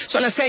Son las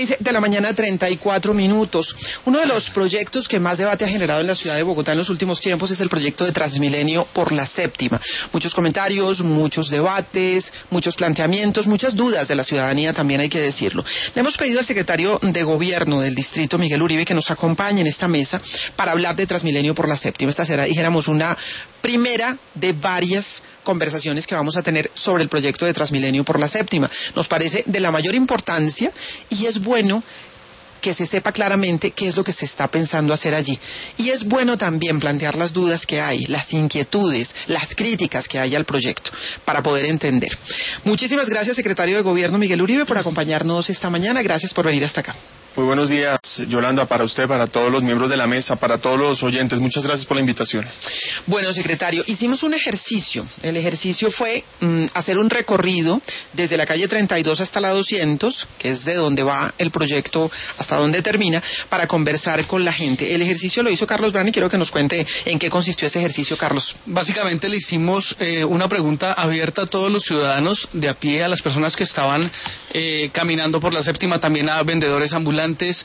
6:34 a.m. Uno de los proyectos que más debate ha generado en la ciudad de Bogotá en los últimos tiempos es el proyecto de Transmilenio por la Séptima. Muchos comentarios, muchos debates, muchos planteamientos, muchas dudas de la ciudadanía, también hay que decirlo. Le hemos pedido al secretario de Gobierno del Distrito, Miguel Uribe, que nos acompañe en esta mesa para hablar de Transmilenio por la Séptima. Esta será, dijéramos, una primera de varias conversaciones que vamos a tener sobre el proyecto de Transmilenio por la Séptima. Nos parece de la mayor importancia y es bueno que se sepa claramente qué es lo que se está pensando hacer allí. Y es bueno también plantear las dudas que hay, las inquietudes, las críticas que hay al proyecto, para poder entender. Muchísimas gracias, secretario de Gobierno Miguel Uribe, por acompañarnos esta mañana. Gracias por venir hasta acá. Muy buenos días, Yolanda, para usted, para todos los miembros de la mesa, para todos los oyentes. Muchas gracias por la invitación. Bueno, secretario, hicimos un ejercicio. El ejercicio fue hacer un recorrido desde la calle 32 hasta la 200, que es de donde va el proyecto hasta donde termina, para conversar con la gente. El ejercicio lo hizo Carlos Brani. Quiero que nos cuente en qué consistió ese ejercicio, Carlos. Básicamente le hicimos una pregunta abierta a todos los ciudadanos de a pie, a las personas que estaban caminando por la Séptima, también a vendedores ambulantes,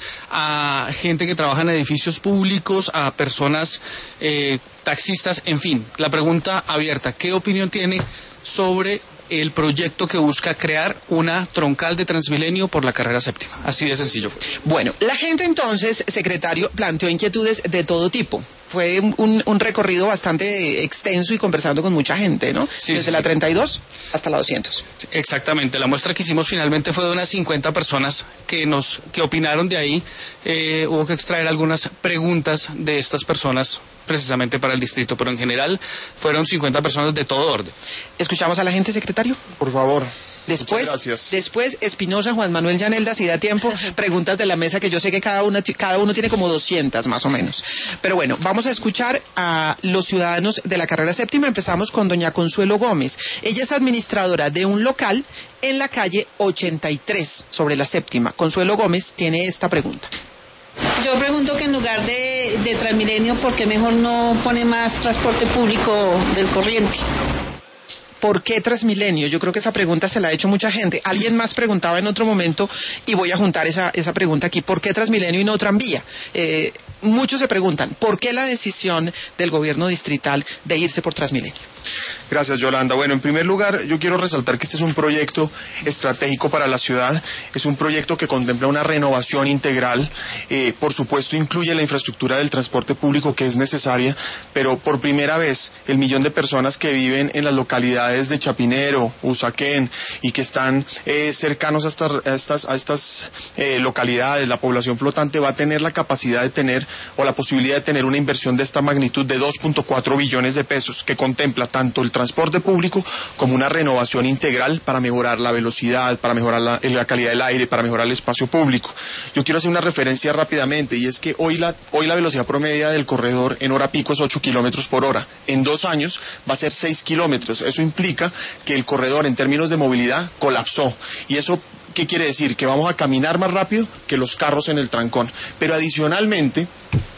a gente que trabaja en edificios públicos, a personas taxistas, en fin, la pregunta abierta: ¿qué opinión tiene sobre el proyecto que busca crear una troncal de Transmilenio por la carrera séptima? Así de sencillo fue. Bueno, la gente entonces, secretario, planteó inquietudes de todo tipo. Fue un recorrido bastante extenso y conversando con mucha gente, ¿no? Sí, desde la 32 hasta la 200. Sí, exactamente. La muestra que hicimos finalmente fue de unas 50 personas que opinaron de ahí. Hubo que extraer algunas preguntas de estas personas precisamente para el distrito, pero en general fueron 50 personas de todo orden. ¿Escuchamos a la gente, secretario? Por favor. Después, Espinosa, Juan Manuel Yanelda, si da tiempo, preguntas de la mesa, que yo sé que cada uno tiene como 200 más o menos. Pero bueno, vamos a escuchar a los ciudadanos de la carrera séptima. Empezamos con doña Consuelo Gómez. Ella es administradora de un local en la calle 83 sobre la séptima. Consuelo Gómez tiene esta pregunta. Yo pregunto que en lugar de Transmilenio, ¿por qué mejor no pone más transporte público del corriente? ¿Por qué Transmilenio? Yo creo que esa pregunta se la ha hecho mucha gente. Alguien más preguntaba en otro momento y voy a juntar esa pregunta aquí. ¿Por qué Transmilenio y no tranvía? Muchos se preguntan, ¿por qué la decisión del gobierno distrital de irse por Transmilenio? Gracias, Yolanda. Bueno, en primer lugar, yo quiero resaltar que este es un proyecto estratégico para la ciudad. Es un proyecto que contempla una renovación integral. Por supuesto, incluye la infraestructura del transporte público, que es necesaria, pero por primera vez, el millón de personas que viven en las localidades de Chapinero, Usaquén, y que están cercanos a estas localidades, la población flotante va a tener la capacidad de tener, o la posibilidad de tener, una inversión de esta magnitud de 2.4 billones de pesos, que contempla tanto el transporte público como una renovación integral para mejorar la velocidad, para mejorar la calidad del aire, para mejorar el espacio público. Yo quiero hacer una referencia rápidamente, y es que hoy la velocidad promedia del corredor en hora pico es 8 kilómetros por hora. En 2 años va a ser 6 kilómetros. Eso implica que el corredor, en términos de movilidad, colapsó. Y eso, ¿qué quiere decir? Que vamos a caminar más rápido que los carros en el trancón. Pero adicionalmente,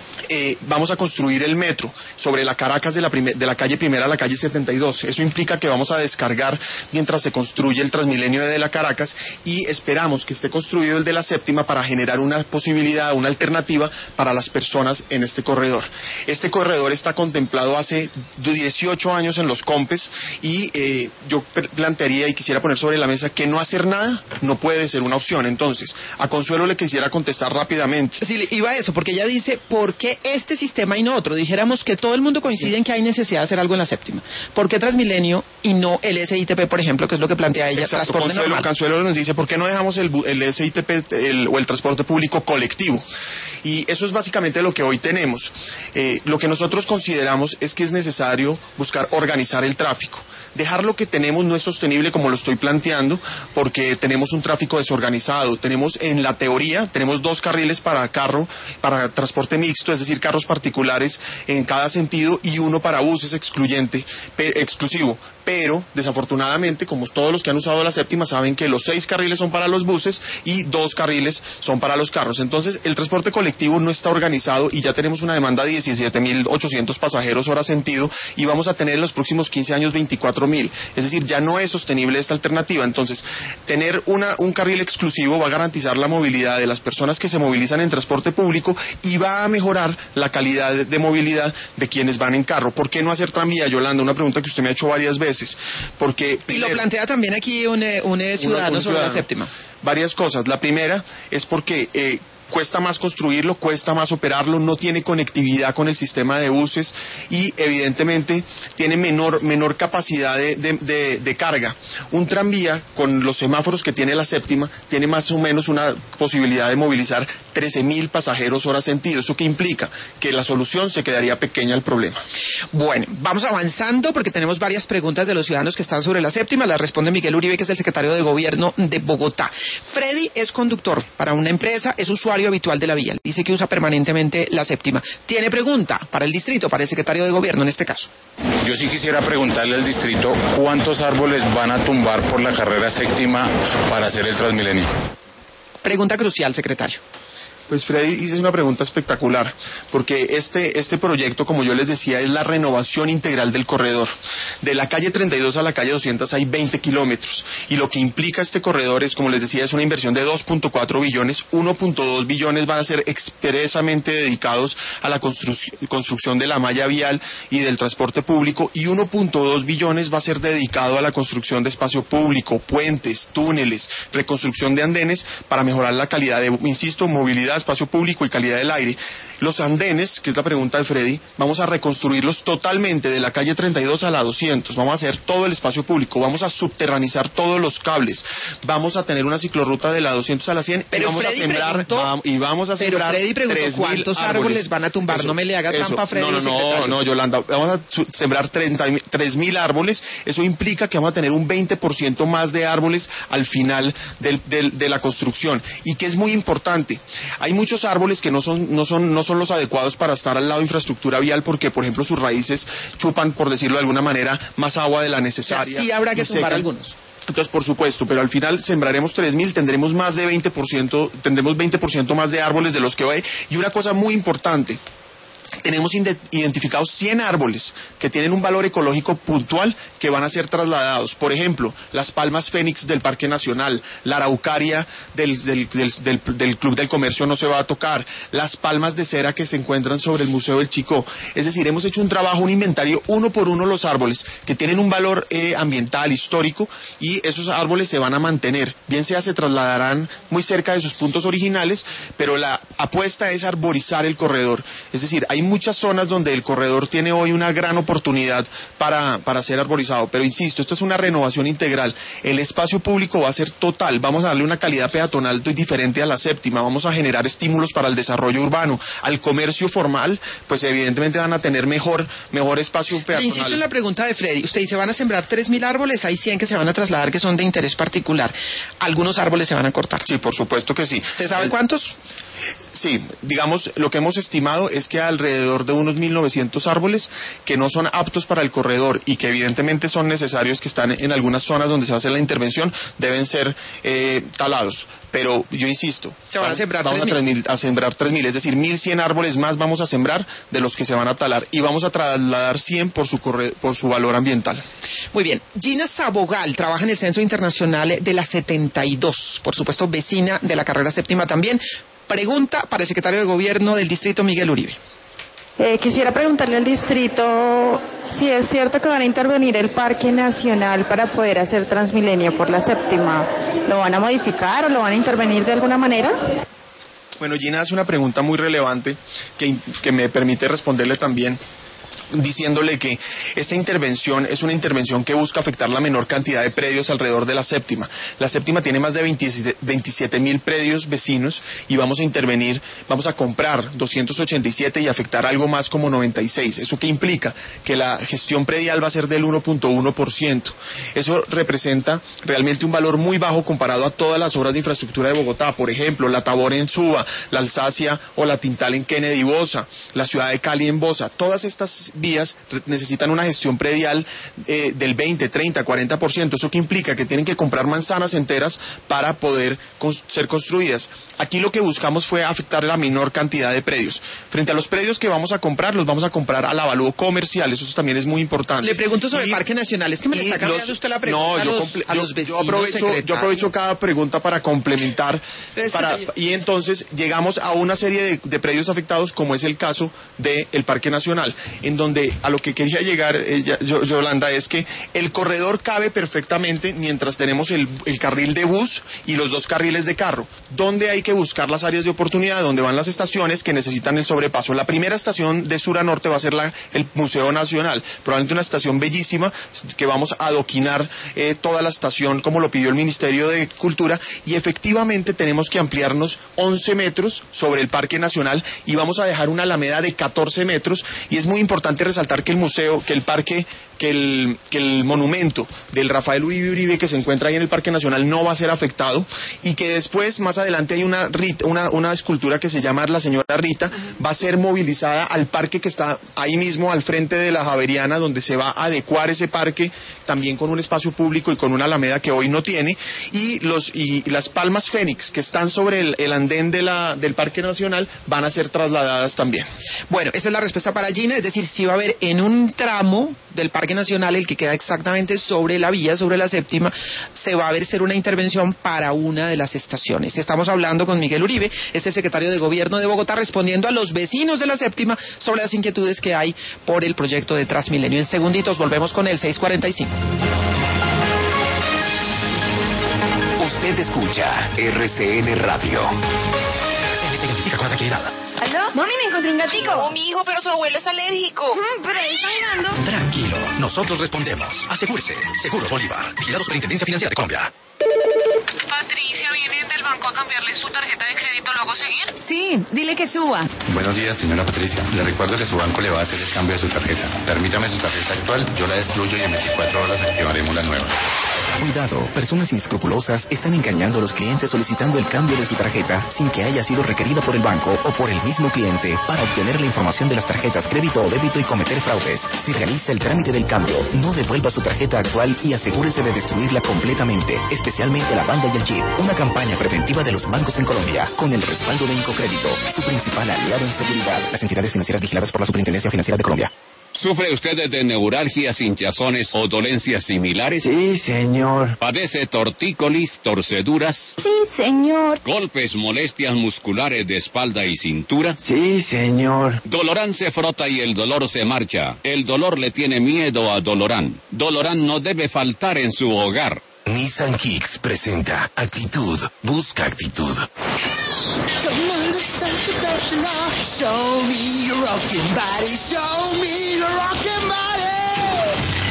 vamos a construir el metro sobre la Caracas de la calle Primera a la calle 72. Eso implica que vamos a descargar mientras se construye el Transmilenio de la Caracas, y esperamos que esté construido el de la Séptima para generar una posibilidad, una alternativa para las personas en este corredor. Este corredor está contemplado hace 18 años en los COMPES, y yo plantearía y quisiera poner sobre la mesa que no hacer nada no puede ser una opción. Entonces, a Consuelo le quisiera contestar rápidamente. Sí, iba a eso, porque ella dice, ¿por qué este sistema y no otro? Dijéramos que todo el mundo coincide en que hay necesidad de hacer algo en la séptima. ¿Por qué Transmilenio y no el SITP, por ejemplo, que es lo que plantea ella? Exacto, transporte normal. Consuelo nos dice, ¿por qué no dejamos el SITP o el transporte público colectivo? Y eso es básicamente lo que hoy tenemos. Lo que nosotros consideramos es que es necesario buscar organizar el tráfico. Dejar lo que tenemos no es sostenible, como lo estoy planteando, porque tenemos un tráfico desorganizado. En la teoría, tenemos 2 carriles para transporte mixto, es decir, carros particulares en cada sentido y uno para buses exclusivo. Pero, desafortunadamente, como todos los que han usado la séptima saben que los 6 carriles son para los buses y 2 carriles son para los carros. Entonces, el transporte colectivo no está organizado y ya tenemos una demanda de 17.800 pasajeros hora sentido y vamos a tener en los próximos 15 años 24.000. Es decir, ya no es sostenible esta alternativa. Entonces, tener un carril exclusivo va a garantizar la movilidad de las personas que se movilizan en transporte público y va a mejorar la calidad de movilidad de quienes van en carro. ¿Por qué no hacer tranvía, Yolanda? Una pregunta que usted me ha hecho varias veces. Porque y lo plantea también aquí un ciudadano sobre la séptima. Varias cosas. La primera es porque cuesta más construirlo, cuesta más operarlo, no tiene conectividad con el sistema de buses y evidentemente tiene menor capacidad de carga. Un tranvía con los semáforos que tiene la séptima tiene más o menos una posibilidad de movilizar 13.000 pasajeros hora sentido. ¿Eso qué implica? Que la solución se quedaría pequeña al problema. Bueno, vamos avanzando porque tenemos varias preguntas de los ciudadanos que están sobre la séptima. Las responde Miguel Uribe, que es el secretario de Gobierno de Bogotá. Freddy es conductor para una empresa, es usuario habitual de la vía. Dice que usa permanentemente la séptima. Tiene pregunta para el distrito, para el secretario de Gobierno en este caso. Yo sí quisiera preguntarle al distrito cuántos árboles van a tumbar por la carrera séptima para hacer el Transmilenio. Pregunta crucial, secretario. Pues Freddy hizo una pregunta espectacular, porque este proyecto, como yo les decía, es la renovación integral del corredor. De la calle 32 a la calle 200 hay 20 kilómetros, y lo que implica este corredor es, como les decía, es una inversión de 2.4 billones, 1.2 billones van a ser expresamente dedicados a la construcción de la malla vial y del transporte público, y 1.2 billones va a ser dedicado a la construcción de espacio público, puentes, túneles, reconstrucción de andenes, para mejorar la calidad de, insisto, movilidad, espacio público y calidad del aire. Los andenes, que es la pregunta de Freddy, vamos a reconstruirlos totalmente de la calle 32 a la 200. Vamos a hacer todo el espacio público, vamos a subterranizar todos los cables, vamos a tener una ciclorruta de la 200 a la y vamos a sembrar Pero Freddy preguntó cuántos árboles van a tumbar. No me le haga trampa a Freddy. No, Yolanda, vamos a sembrar 3.000 árboles. Eso implica que vamos a tener un 20% más de árboles al final de la construcción, y que es muy importante. Hay muchos árboles que no son los adecuados para estar al lado de infraestructura vial porque, por ejemplo, sus raíces chupan, por decirlo de alguna manera, más agua de la necesaria. Sí habrá que tumbar algunos. Entonces, por supuesto, pero al final sembraremos 3.000, tendremos más de 20%, tendremos 20% más de árboles de los que hay. Y una cosa muy importante, tenemos identificados 100 árboles que tienen un valor ecológico puntual que van a ser trasladados. Por ejemplo, las palmas fénix del Parque Nacional, la araucaria del Club del Comercio no se va a tocar, las palmas de cera que se encuentran sobre el Museo del Chicó. Es decir, hemos hecho un trabajo, un inventario, uno por uno los árboles que tienen un valor ambiental, histórico, y esos árboles se van a mantener. Bien sea se trasladarán muy cerca de sus puntos originales, pero la apuesta es arborizar el corredor. Es decir, hay muchas zonas donde el corredor tiene hoy una gran oportunidad para ser arborizado, pero insisto, esto es una renovación integral. El espacio público va a ser total, vamos a darle una calidad peatonal diferente a la séptima, vamos a generar estímulos para el desarrollo urbano. Al comercio formal, pues evidentemente van a tener mejor espacio peatonal. Le insisto en la pregunta de Freddy, usted dice van a sembrar 3.000 árboles, hay 100 que se van a trasladar que son de interés particular. ¿Algunos árboles se van a cortar? Sí, por supuesto que sí. ¿Se sabe cuántos? Sí, digamos, lo que hemos estimado es que alrededor de unos 1.900 árboles que no son aptos para el corredor y que evidentemente son necesarios, que están en algunas zonas donde se hace la intervención, deben ser talados. Pero yo insisto, se van a sembrar vamos a sembrar 3.000, es decir, 1.100 árboles más vamos a sembrar de los que se van a talar, y vamos a trasladar 100 por su valor ambiental. Muy bien. Gina Sabogal trabaja en el Centro Internacional de la 72, por supuesto vecina de la carrera séptima también. Pregunta para el secretario de Gobierno del distrito, Miguel Uribe. Quisiera preguntarle al distrito si es cierto que van a intervenir el Parque Nacional para poder hacer Transmilenio por la séptima. ¿Lo van a modificar o lo van a intervenir de alguna manera? Bueno, Gina hace una pregunta muy relevante que me permite responderle también. diciéndole que esta intervención es una intervención que busca afectar la menor cantidad de predios alrededor de la séptima. La séptima tiene más de 27.000 predios vecinos y vamos a intervenir, vamos a comprar 287 y afectar algo más como 96. ¿Eso qué implica? Que la gestión predial va a ser del 1.1%. Eso representa realmente un valor muy bajo comparado a todas las obras de infraestructura de Bogotá. Por ejemplo, la Tabor en Suba, la Alsacia o la Tintal en Kennedy Bosa, la ciudad de Cali en Bosa. Todas estas vías necesitan una gestión predial del 20, 30, 40%. ¿Eso qué implica? Que tienen que comprar manzanas enteras para poder ser construidas. Aquí lo que buscamos fue afectar la menor cantidad de predios. Frente a los predios que vamos a comprar, los vamos a comprar al avalúo comercial. Eso también es muy importante. Le pregunto sobre Parque Nacional. Es que me le está cambiando usted la pregunta a los vecinos. Yo aprovecho cada pregunta para complementar. Y entonces llegamos a una serie de predios afectados, como es el caso del Parque Nacional, en donde a lo que quería llegar, Yolanda, es que el corredor cabe perfectamente mientras tenemos el carril de bus y los 2 carriles de carro. ¿Dónde hay que buscar las áreas de oportunidad? Donde van las estaciones que necesitan el sobrepaso. La primera estación de sur a norte va a ser el Museo Nacional, probablemente una estación bellísima que vamos a adoquinar toda la estación como lo pidió el Ministerio de Cultura, y efectivamente tenemos que ampliarnos 11 metros sobre el Parque Nacional y vamos a dejar una alameda de 14 metros, y es muy importante resaltar que el museo, que el parque, que el monumento del Rafael Uribe Uribe que se encuentra ahí en el Parque Nacional no va a ser afectado, y que después, más adelante, hay una escultura que se llama La Señora Rita, va a ser movilizada al parque que está ahí mismo al frente de la Javeriana, donde se va a adecuar ese parque también con un espacio público y con una alameda que hoy no tiene, y las palmas fénix que están sobre el andén del Parque Nacional van a ser trasladadas también. Bueno, esa es la respuesta para Gina, es decir, sí va a haber en un tramo del Parque Nacional, el que queda exactamente sobre la vía, sobre la séptima, se va a hacer una intervención para una de las estaciones. Estamos hablando con Miguel Uribe, es el secretario de Gobierno de Bogotá, respondiendo a los vecinos de la séptima sobre las inquietudes que hay por el proyecto de Transmilenio. En segunditos volvemos con el 6:45. Usted escucha RCN Radio. RCN se identifica con la tranquilidad. ¿Aló? Mami, me encontré un gatico. Oh, mi hijo, pero su abuelo es alérgico. Pero ahí está mirando. Tranquilo, nosotros respondemos. Asegúrese. Seguros Bolívar. Vigilado Superintendencia Financiera de Colombia. Patricia viene del banco a cambiarle su tarjeta de crédito. ¿Lo hago seguir? Sí, dile que suba. Buenos días, señora Patricia. Le recuerdo que su banco le va a hacer el cambio de su tarjeta. Permítame su tarjeta actual, yo la destruyo y en 24 horas activaremos la nueva. Cuidado, personas inescrupulosas están engañando a los clientes solicitando el cambio de su tarjeta sin que haya sido requerida por el banco o por el mismo cliente para obtener la información de las tarjetas crédito o débito y cometer fraudes. Si realiza el trámite del cambio, no devuelva su tarjeta actual y asegúrese de destruirla completamente, especialmente la banda y el chip. Una campaña preventiva de los bancos en Colombia, con el respaldo de Incocrédito, su principal aliado en seguridad. Las entidades financieras vigiladas por la Superintendencia Financiera de Colombia. ¿Sufre usted de neuralgias, hinchazones o dolencias similares? Sí, señor. ¿Padece tortícolis, torceduras? Sí, señor. ¿Golpes, molestias musculares de espalda y cintura? Sí, señor. Dolorán se frota y el dolor se marcha. El dolor le tiene miedo a Dolorán. Dolorán no debe faltar en su hogar. Nissan Kicks presenta Actitud. Busca actitud. Show me your rockin' body, show me your rockin' body.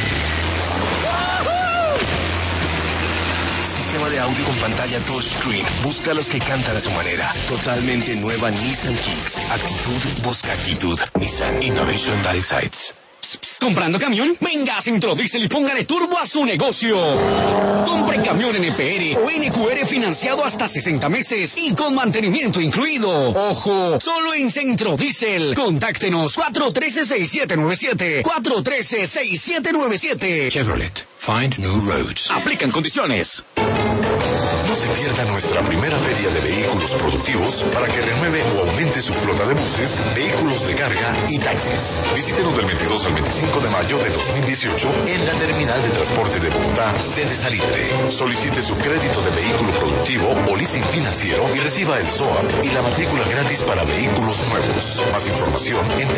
Sistema de audio con pantalla touchscreen. Busca a los que cantan a su manera. Totalmente nueva Nissan Kicks. Actitud, busca actitud. Nissan Innovation that excites. ¿Comprando camión? Venga a Centro Diesel y póngale turbo a su negocio. Compre camión NPR o NQR financiado hasta 60 meses y con mantenimiento incluido. ¡Ojo! Solo en Centro Diesel. Contáctenos 413-6797. 413-6797. Chevrolet. Find new roads. Aplican condiciones. No se pierda nuestra primera feria de vehículos productivos para que renueve o aumente su flota de buses, vehículos de carga y taxis. Visítenos del 22 al 25 de mayo de 2018 en la Terminal de Transporte de Bogotá, sede Salitre. Solicite su crédito de vehículo productivo o leasing financiero y reciba el SOAT y la matrícula gratis para vehículos nuevos. Más información en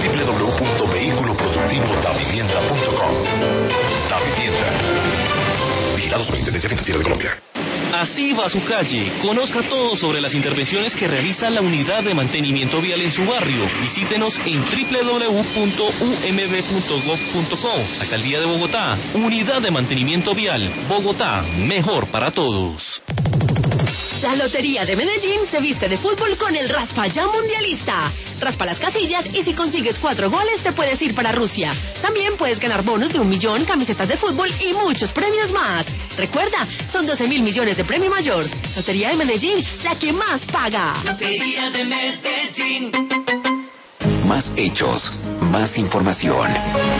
www.vehiculoproductivodavivienda.com. Da Vivienda. Vigilado Superintendencia Financiera de Colombia. Así va su calle. Conozca todo sobre las intervenciones que realiza la Unidad de Mantenimiento Vial en su barrio. Visítenos en www.umb.gov.co. Alcaldía de Bogotá. Unidad de Mantenimiento Vial. Bogotá, mejor para todos. La Lotería de Medellín se viste de fútbol con el Raspa Ya Mundialista. Raspa las casillas y si consigues 4 goles te puedes ir para Rusia. También puedes ganar bonos de 1 millón, camisetas de fútbol y muchos premios más. Recuerda, son 12.000 millones de premio mayor. Lotería de Medellín, la que más paga. Lotería de Medellín. Más hechos, más información.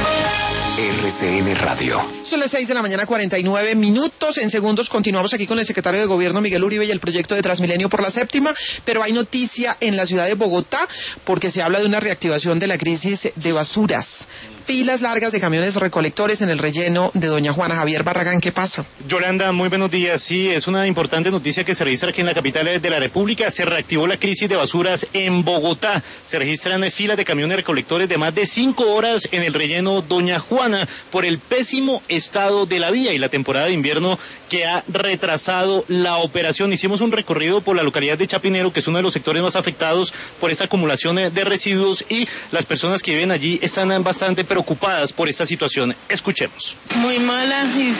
RCN Radio. Son las 6:49 a.m. En segundos continuamos aquí con el secretario de Gobierno Miguel Uribe y el proyecto de Transmilenio por la séptima, pero hay noticia en la ciudad de Bogotá porque se habla de una reactivación de la crisis de basuras. Filas largas de camiones recolectores en el relleno de Doña Juana. Javier Barragán, ¿qué pasa? Yolanda, muy buenos días. Sí, es una importante noticia que se registra aquí en la capital de la República. Se reactivó la crisis de basuras en Bogotá. Se registran filas de camiones recolectores de más de 5 horas en el relleno Doña Juana por el pésimo estado de la vía y la temporada de invierno que ha retrasado la operación. Hicimos un recorrido por la localidad de Chapinero, que es uno de los sectores más afectados por esta acumulación de residuos, y las personas que viven allí están bastante preocupadas por esta situación. Escuchemos. Muy mala, y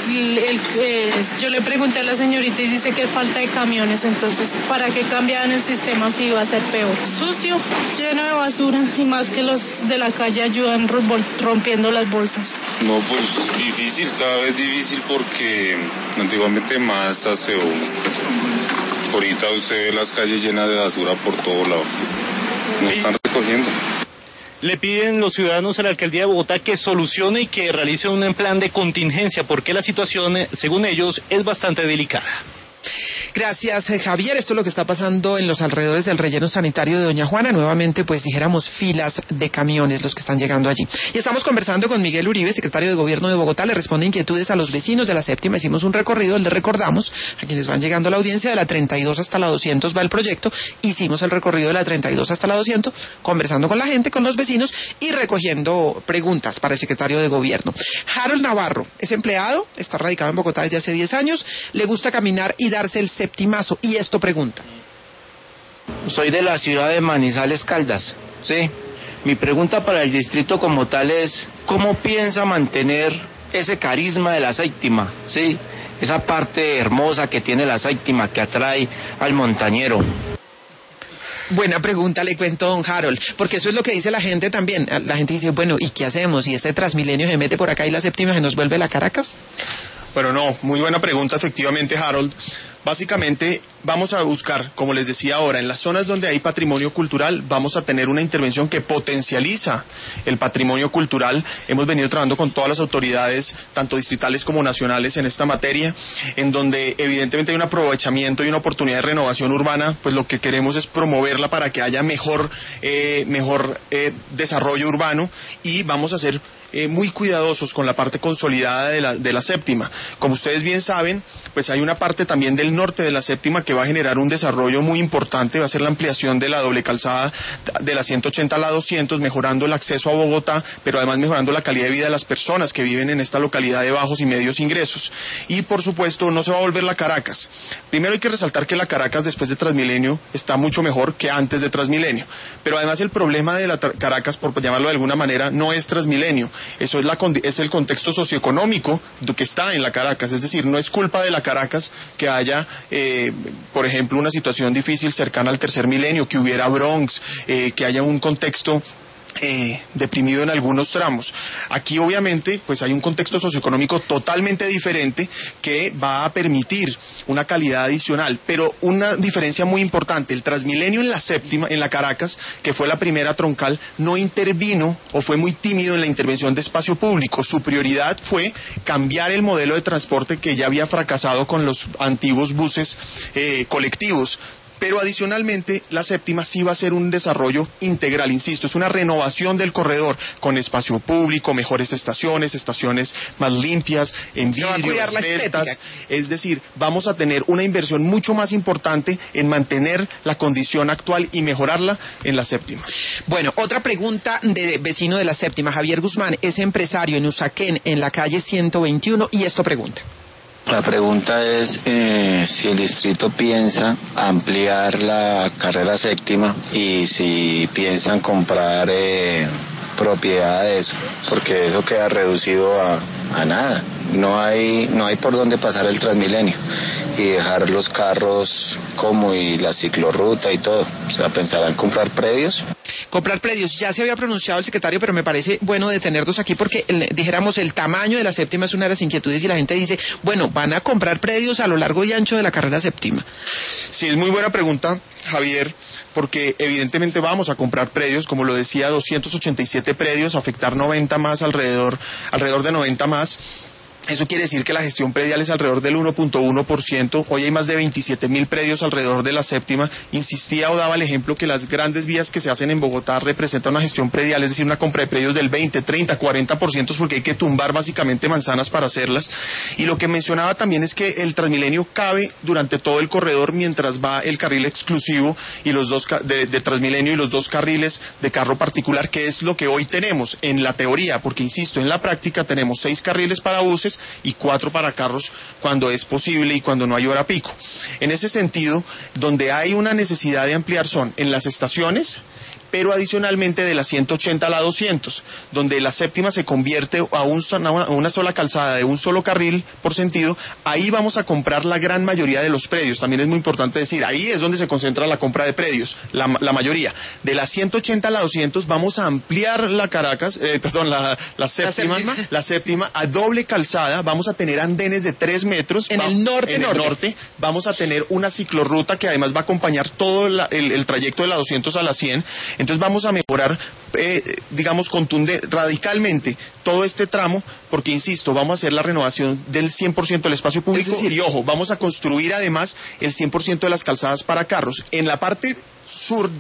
yo le pregunté a la señorita y dice que falta de camiones, entonces ¿para qué cambiaban el sistema si iba a ser peor? Sucio, lleno de basura, y más que los de la calle ayudan rompiendo las bolsas. No, pues difícil, cada vez difícil porque antiguamente más aseo. Ahorita usted ve las calles llenas de basura por todo lado. No están recogiendo. Le piden los ciudadanos a la alcaldía de Bogotá que solucione y que realice un plan de contingencia porque la situación, según ellos, es bastante delicada. Gracias, Javier. Esto es lo que está pasando en los alrededores del relleno sanitario de Doña Juana. Nuevamente, pues dijéramos, filas de camiones los que están llegando allí. Y estamos conversando con Miguel Uribe, secretario de Gobierno de Bogotá. Le responde inquietudes a los vecinos de la séptima. Hicimos un recorrido, le recordamos a quienes van llegando a la audiencia, de la 32 hasta la 200 va el proyecto. Hicimos el recorrido de la 32 hasta la 200, conversando con la gente, con los vecinos y recogiendo preguntas para el secretario de Gobierno. Harold Navarro es empleado, está radicado en Bogotá desde hace 10 años, le gusta caminar y darse el septimazo, y esto pregunta. Soy de la ciudad de Manizales, Caldas, sí. Mi pregunta para el distrito como tal es, ¿cómo piensa mantener ese carisma de la séptima, sí? Esa parte hermosa que tiene la séptima que atrae al montañero. Buena pregunta, le cuento, don Harold, porque eso es lo que dice la gente también. La gente dice, bueno, ¿y qué hacemos? ¿Y este Transmilenio se mete por acá y la séptima se nos vuelve la Caracas? Bueno, no, muy buena pregunta, efectivamente, Harold. Básicamente vamos a buscar, como les decía ahora, en las zonas donde hay patrimonio cultural vamos a tener una intervención que potencializa el patrimonio cultural. Hemos venido trabajando con todas las autoridades, tanto distritales como nacionales, en esta materia, en donde evidentemente hay un aprovechamiento y una oportunidad de renovación urbana. Pues lo que queremos es promoverla para que haya mejor desarrollo urbano, y vamos a ser muy cuidadosos con la parte consolidada de la séptima. Como ustedes bien saben, pues hay una parte también del norte de la séptima que va a generar un desarrollo muy importante. Va a ser la ampliación de la doble calzada de la 180 a la 200, mejorando el acceso a Bogotá, pero además mejorando la calidad de vida de las personas que viven en esta localidad de bajos y medios ingresos. Y por supuesto no se va a volver la Caracas. Primero hay que resaltar que la Caracas después de Transmilenio está mucho mejor que antes de Transmilenio, pero además el problema de la Caracas, por llamarlo de alguna manera, no es Transmilenio. Eso es el contexto socioeconómico que está en la Caracas, es decir, no es culpa de la Caracas que haya, por ejemplo, una situación difícil cercana al tercer milenio, que hubiera Bronx, que haya un contexto deprimido en algunos tramos. Aquí obviamente pues hay un contexto socioeconómico totalmente diferente que va a permitir una calidad adicional, pero una diferencia muy importante: el Transmilenio en la séptima, en la Caracas, que fue la primera troncal, no intervino o fue muy tímido en la intervención de espacio público. Su prioridad fue cambiar el modelo de transporte que ya había fracasado con los antiguos buses colectivos. Pero adicionalmente la séptima sí va a ser un desarrollo integral, insisto, es una renovación del corredor con espacio público, mejores estaciones más limpias, en vidrio, esbeltas. Es decir, vamos a tener una inversión mucho más importante en mantener la condición actual y mejorarla en la séptima. Bueno, otra pregunta de vecino de la séptima, Javier Guzmán, es empresario en Usaquén, en la calle 121, y esto pregunta. La pregunta es si el distrito piensa ampliar la carrera séptima y si piensan comprar propiedades, porque eso queda reducido a nada. No hay por dónde pasar el Transmilenio y dejar los carros como y la ciclorruta y todo. O sea, ¿pensarán comprar predios? Comprar predios, ya se había pronunciado el secretario, pero me parece bueno detenernos aquí porque dijéramos el tamaño de la séptima es una de las inquietudes y la gente dice, bueno, van a comprar predios a lo largo y ancho de la carrera séptima. Sí, es muy buena pregunta, Javier, porque evidentemente vamos a comprar predios, como lo decía, 287 predios, afectar 90 más, alrededor de 90 más. Eso quiere decir que la gestión predial es alrededor del 1.1%. Hoy hay más de 27.000 predios alrededor de la séptima. Insistía o daba el ejemplo que las grandes vías que se hacen en Bogotá representan una gestión predial, es decir, una compra de predios del 20, 30, 40%, porque hay que tumbar básicamente manzanas para hacerlas. Y lo que mencionaba también es que el Transmilenio cabe durante todo el corredor mientras va el carril exclusivo y los dos de Transmilenio y los dos carriles de carro particular, que es lo que hoy tenemos en la teoría, porque insisto, en la práctica tenemos 6 carriles para buses y 4 para carros cuando es posible y cuando no hay hora pico. En ese sentido, donde hay una necesidad de ampliar son en las estaciones, pero adicionalmente de la 180 a la 200, donde la séptima se convierte a una sola calzada de un solo carril por sentido. Ahí vamos a comprar la gran mayoría de los predios. También es muy importante decir, ahí es donde se concentra la compra de predios, la mayoría. De la 180 a la 200 vamos a ampliar la séptima a doble calzada. Vamos a tener andenes de 3 metros. En el norte. Vamos a tener una ciclorruta que además va a acompañar todo el trayecto de la 200 a la 100. Entonces vamos a mejorar, radicalmente todo este tramo, porque insisto, vamos a hacer la renovación del 100% del espacio público. Es decir, y ojo, vamos a construir además el 100% de las calzadas para carros. En la parte sur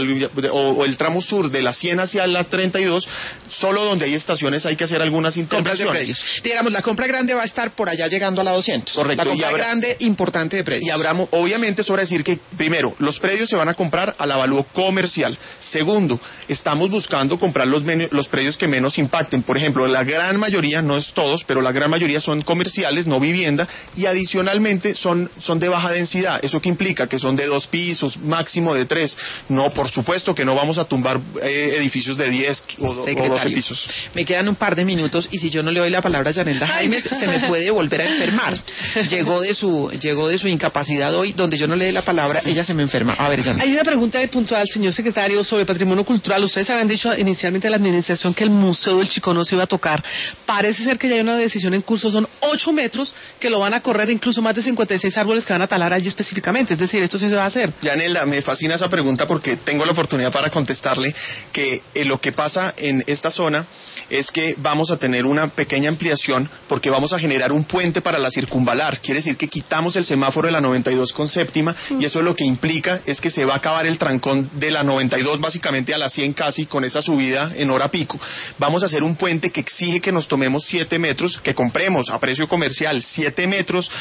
o el tramo sur de la 100 hacia la 32, solo donde hay estaciones hay que hacer algunas intervenciones. Compras de predios. Digamos, la compra grande va a estar por allá llegando a la 200. Correcto. La compra grande importante de predios. Y obviamente es hora de decir que, primero, los predios se van a comprar al avalúo comercial. Segundo, estamos buscando comprar los predios que menos impacten. Por ejemplo, la gran mayoría, no es todos, pero la gran mayoría son comerciales, no vivienda, y adicionalmente son de baja densidad. ¿Eso qué implica? Que son de 2 pisos, máximo de 3. No, por supuesto que no vamos a tumbar edificios de 10 o 12 pisos. Me quedan un par de minutos y si yo no le doy la palabra a Yanelda Jaimes, se me puede volver a enfermar. Llegó de su incapacidad hoy, donde yo no le dé la palabra, ella se me enferma. A ver, Yanelda. Hay una pregunta puntual, señor secretario, sobre patrimonio cultural. Ustedes habían dicho inicialmente a la administración que el Museo del Chico no se iba a tocar. Parece ser que ya hay una decisión en curso, son 8 metros que lo van a correr, incluso más de 56 árboles que van a talar allí específicamente. Es decir, esto sí se va a hacer. Yanelda, me fascina esa pregunta porque tengo la oportunidad para contestarle que lo que pasa en esta zona es que vamos a tener una pequeña ampliación porque vamos a generar un puente para la circunvalar. Quiere decir que quitamos el semáforo de la 92 con séptima y eso lo que implica es que se va a acabar el trancón de la 92 básicamente a la 100 casi con esa subida en hora pico. Vamos a hacer un puente que exige que nos tomemos 7 metros, que compremos a precio comercial 7 metros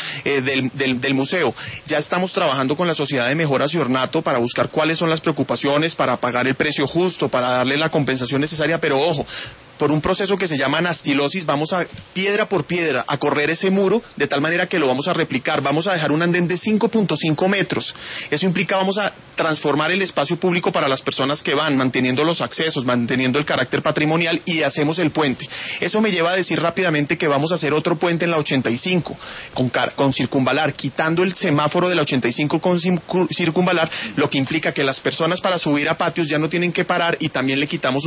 del museo. Ya estamos trabajando con la Sociedad de Mejoras y Ornato para buscar cuáles son las preocupaciones, para pagar el precio justo, para darle la compensación necesaria, pero ojo, por un proceso que se llama anastilosis, vamos a piedra por piedra a correr ese muro de tal manera que lo vamos a replicar. Vamos a dejar un andén de 5.5 metros. Eso implica vamos a transformar el espacio público para las personas que van, manteniendo los accesos, manteniendo el carácter patrimonial y hacemos el puente. Eso me lleva a decir rápidamente que vamos a hacer otro puente en la 85 con circunvalar, quitando el semáforo de la 85 con circunvalar, lo que implica que las personas para subir a patios ya no tienen que parar y también le quitamos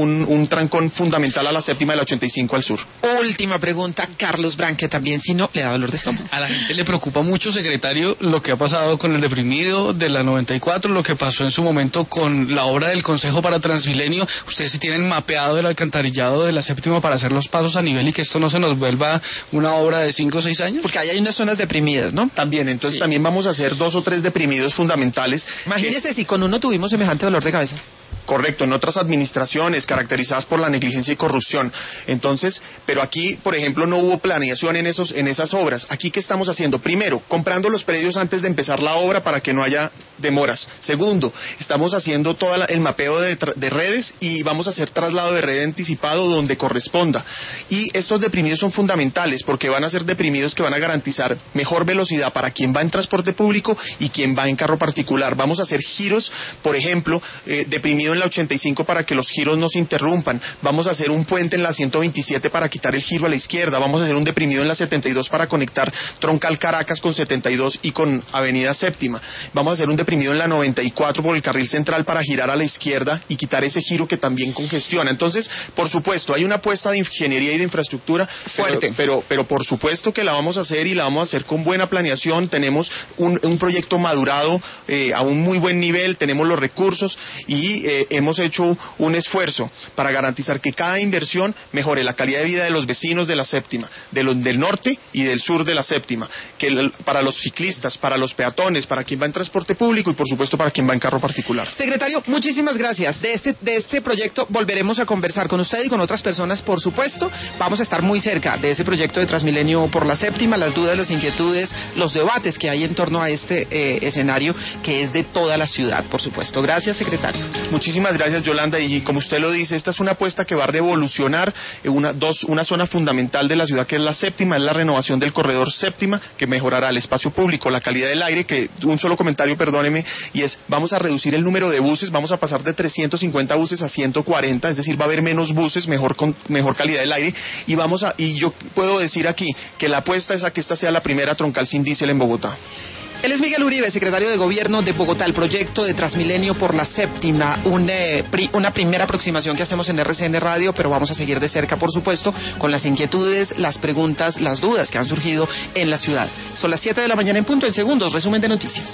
un trancón fundamental a la séptima de la 85 al sur. Última pregunta, Carlos Branque, también si no le da dolor de estómago. A la gente le preocupa mucho, secretario, lo que ha pasado con el deprimido de la 94, lo que pasó en su momento con la obra del Consejo para Transmilenio. Ustedes sí tienen mapeado el alcantarillado de la séptima para hacer los pasos a nivel y que esto no se nos vuelva una obra de 5 o 6 años. Porque ahí hay unas zonas deprimidas, ¿no? También, entonces también vamos a hacer 2 o 3 deprimidos fundamentales. Imagínese si con uno tuvimos semejante dolor de cabeza. Correcto, en otras administraciones caracterizadas por la negligencia y corrupción. Entonces, pero aquí, por ejemplo, no hubo planeación en esas obras. Aquí, ¿qué estamos haciendo? Primero, comprando los predios antes de empezar la obra para que no haya demoras. Segundo, estamos haciendo todo el mapeo de redes y vamos a hacer traslado de red anticipado donde corresponda. Y estos deprimidos son fundamentales porque van a ser deprimidos que van a garantizar mejor velocidad para quien va en transporte público y quien va en carro particular. Vamos a hacer giros, por ejemplo, deprimido en la 85 para que los giros no se interrumpan. Vamos a hacer un puente en la 127 para quitar el giro a la izquierda. Vamos a hacer un deprimido en la 72 para conectar Troncal Caracas con 72 y con Avenida Séptima. Vamos a hacer un deprimido en la 94 por el carril central para girar a la izquierda y quitar ese giro que también congestiona. Entonces, por supuesto, hay una apuesta de ingeniería y de infraestructura fuerte, pero por supuesto que la vamos a hacer y la vamos a hacer con buena planeación. Tenemos un proyecto madurado a un muy buen nivel, tenemos los recursos y hemos hecho un esfuerzo para garantizar que cada inversión mejore la calidad de vida de los vecinos de la Séptima, del norte y del sur de la Séptima, para los ciclistas, para los peatones, para quien va en transporte público y por supuesto para quien va en carro particular. Secretario, muchísimas gracias. De este proyecto volveremos a conversar con usted y con otras personas, por supuesto. Vamos a estar muy cerca de ese proyecto de Transmilenio por la Séptima, las dudas, las inquietudes, los debates que hay en torno a este escenario que es de toda la ciudad, por supuesto. Gracias, secretario. Muchísimas gracias, Yolanda, y como usted lo dice, esta es una apuesta que va a revolucionar una zona fundamental de la ciudad que es la Séptima, es la renovación del corredor Séptima, que mejorará el espacio público, la calidad del aire, que un solo comentario, perdóneme, y es, vamos a reducir el número de buses, vamos a pasar de 350 buses a 140, es decir, va a haber menos buses, mejor calidad del aire, y yo puedo decir aquí que la apuesta es a que esta sea la primera troncal sin diésel en Bogotá. Él es Miguel Uribe, secretario de Gobierno de Bogotá. El proyecto de Transmilenio por la Séptima, una primera aproximación que hacemos en RCN Radio, pero vamos a seguir de cerca, por supuesto, con las inquietudes, las preguntas, las dudas que han surgido en la ciudad. Son las 7 de la mañana en punto, en segundos, resumen de noticias.